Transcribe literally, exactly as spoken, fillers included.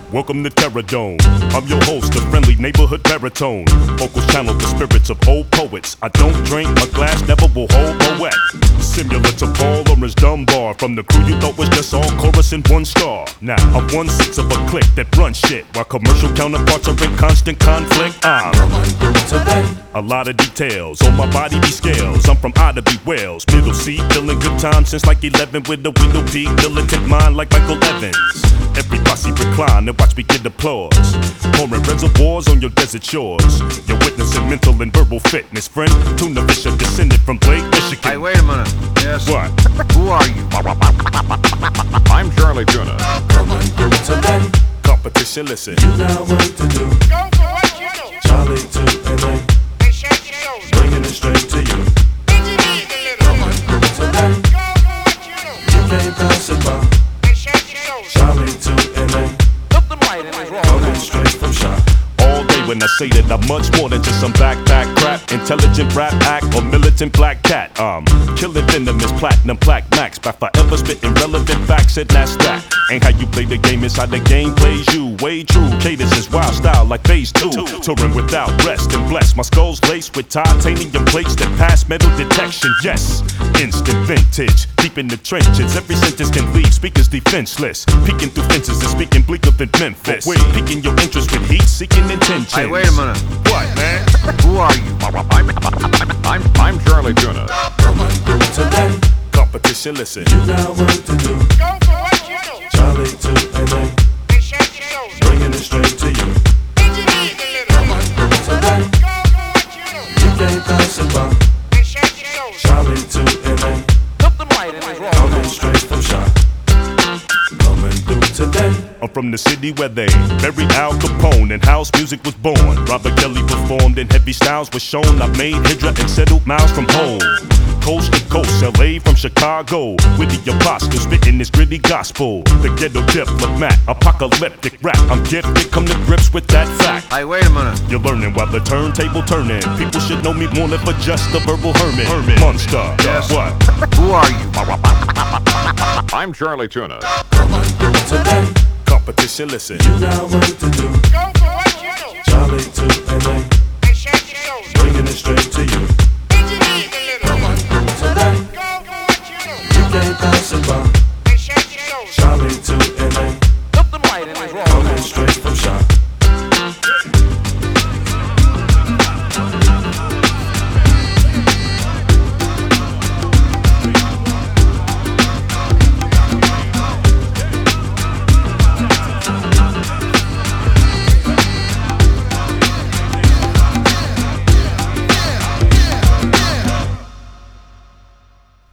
Welcome to Terror Dome. I'm your host, the friendly neighborhood baritone. Vocals channel the spirits of old poets. I don't drink, my glass never will hold a wet. Similar to Paul Laurence Dunbar. From the crew you thought was just all chorus and one star. Now I'm one sixth of a clique that runs shit, while commercial counterparts are in constant conflict. I'm a lot of details on my body be scales. I'm from Ida B. Wales, middle seat, feeling good time since like eleven with a window peak, militant mind like Michael Evans. Every posse recline and watch me get applause. Pouring reservoirs on your desert shores. You're witnessing mental and verbal fitness, friend. Tuna Fisher descended from Lake Michigan. Hey, wait a minute. Yes. What? Who are you? I'm Charlie Tuna. Coming through today. Competition, listen. You got work to do. Go for what you know. Charlie to L A. And shake your shoulders. Bringing it straight to you. Bend your knees a little. Coming through today. Go for what you know. You can't pass it by. And shake your shoulders. Charlie to L A. Put them right in his wrong. Coming straight from shop. All day when I say that I'm much more than just some backpack crap, intelligent rap act or militant black cat. Um, killing venomous platinum plaque max by forever spitting relevant facts, and that's that. Ain't how you play the game, it's how the game plays you. Way true, cadence is wild style like phase two. Touring without rest and blessed. My skull's laced with titanium plates that pass metal detection. Yes, instant vintage, deep in the trenches. Every sentence can leave speakers defenseless. Peeking through fences and speaking bleaker than Memphis. Piquing your interest with heat seeking intentions. Hey, wait a minute. What, man? Who are you? I'm, I'm, I'm Charlie Tuna. Coming through today. Competition, listen. You got work to do. Go for what you know. Charlie to L A. And shake your shoulders. Bringing it straight to you. Bend your knees a little. Coming through today. Go for what you know. You can't pass it by. And shake your shoulders. Charlie to L A. Put them right in his wrong. Coming straight from shop. Coming through today. I'm from the city where they buried Al Capone and house music was born. Robert Kelly performed and heavy styles were shown. I made Hydra and settled miles from home. Coast to coast, L A from Chicago. With the apostle spitting this gritty gospel. The ghetto diplomat, apocalyptic rap. I'm gifted, come to grips with that fact. Hey, wait a minute. You're learning while the turntable turning. People should know me more than for just a verbal hermit. hermit. Monster. Yes. What? Who are you? I'm Charlie Tuna. Coming through today. Competition, listen. You got work to do. Go for what you know. Charlie to L A. And shake your shoulders. Bringing it straight to you. Bend your knees a little. Coming through today. Go for what you know. You can't pass it by. And shake your shoulders. Charlie to L A. Put them right in his wrong. Coming straight from shop.